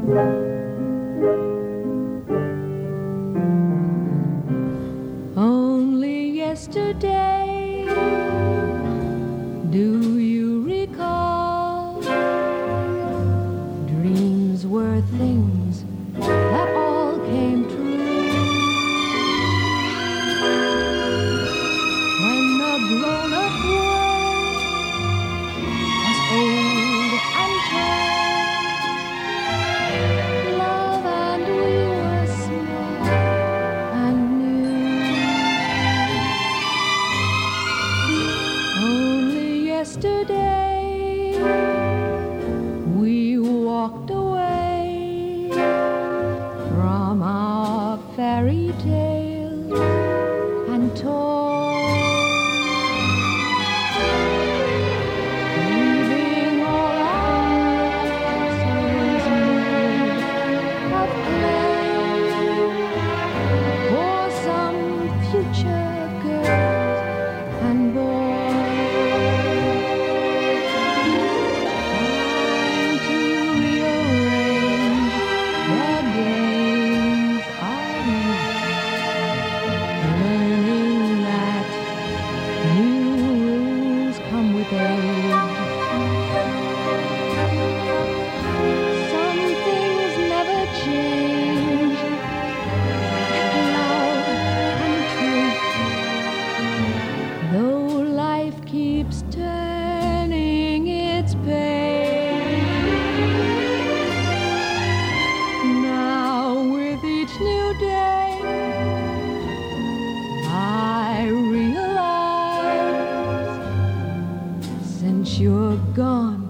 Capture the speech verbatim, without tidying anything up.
Only yesterday, do you recall? Dreams were things that all came true. When the grown-up world was old and tired, love and we were small and new. Only yesterday we walked away from our fairy tales and toys, leaving all our souls made of clay for some future girls and boys. Trying to rearrange the games of youth, learning that new rules come with age. Some things never change, like love and truth, though life keeps turning its page. Now with each new day, I realize since you're gone,